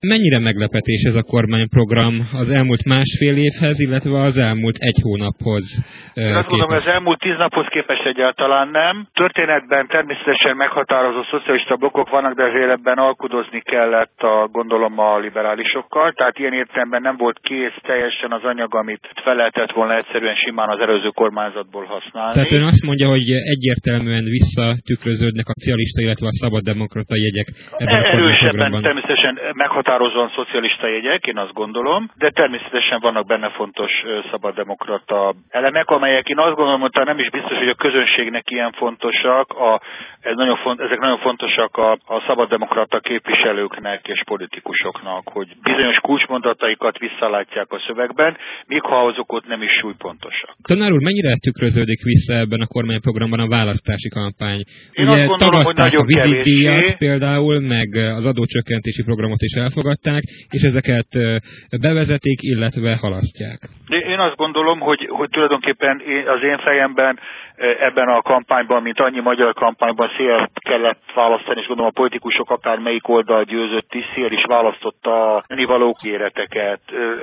Mennyire meglepetés ez a kormányprogram az elmúlt másfél évhez, illetve az elmúlt egy hónaphoz Én azt gondolom, hogy az elmúlt 10 naphoz képest egyáltalán nem. Történetben természetesen meghatározó szocialista blokkok vannak, de azért ebben alkudozni kellett gondolom a liberálisokkal. Tehát ilyen értelemben nem volt kész teljesen az anyag, amit fel lehetett volna egyszerűen simán az előző kormányzatból használni. Tehát ön azt mondja, hogy egyértelműen visszatükröződnek a szocialista, illetve a szabaddemokrata jegyek ebben a kormányprogramban. Természetesen meghatározóan szocialista jegyek, én azt gondolom, de természetesen vannak benne fontos szabaddemokrata elemek, amelyek én azt gondolom, hogy nem is biztos, hogy a közönségnek ilyen fontosak, ezek nagyon fontosak a szabaddemokrata képviselőknek és politikusoknak, hogy bizonyos kulcsmondataikat visszalátják a szövegben, míg ha azok ott nem is súlypontosak. Tanár úr, mennyire tükröződik vissza ebben a kormányprogramban a választási kampány? Én ugye azt gondolom, hogy nagyon kevésbé. Például, meg az adócsökkentési programot is elfogadták, és ezeket bevezetik, illetve halasztják. Én azt gondolom, hogy tulajdonképpen az én fejemben ebben a kampányban, mint annyi magyar kampányban szélt kellett választani, és gondolom a politikusok akár melyik oldal győzött is, szél is választotta a ennivaló kéreteket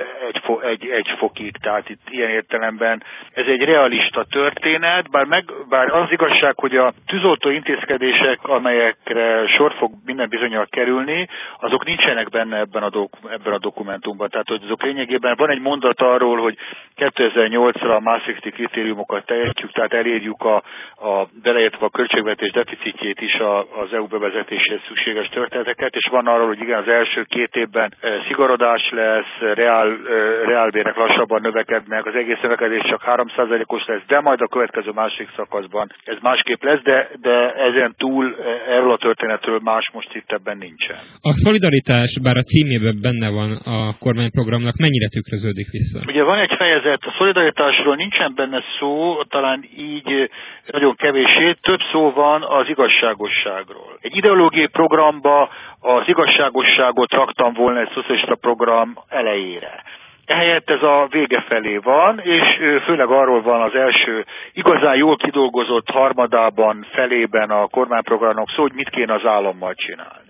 egy fokig, tehát itt ilyen értelemben ez egy realista történet, bár az igazság, hogy a tűzoltó intézkedések, amelyekre sor fog minden bizonnyal kerülni, azok nincsenek benne ebben a dokumentumban. Tehát, hogy azok lényegében van egy mondat arról, hogy 2008-ra a Maastrichti kritériumokat teljesítjük, tehát elérjük beleértve a költségvetés deficitjét is az EU bevezetéséhez szükséges történeteket, és van arról, hogy igen, az első 2 évben szigorodás lesz, reálbérek lassabban növekednek, az egész növekedés csak 3%-os lesz, de majd a következő második szakaszban ez másképp lesz, de ezen túl erről a történetről más most itt ebben nincsen. A szolidaritás, bár a címében benne van a kormányprogramnak, mennyire tükröződik vissza? Ugye van egy fejezet, a szolidaritásról nincsen benne szó, talán így nagyon kevéssé, több szó van az igazságosságról. Egy ideológiai programba az igazságosságot raktam volna egy szocialista program elejére. Ehelyett ez a vége felé van, és főleg arról van az első igazán jól kidolgozott harmadában, felében a kormányprogramnak szó, hogy mit kéne az állammal csinálni.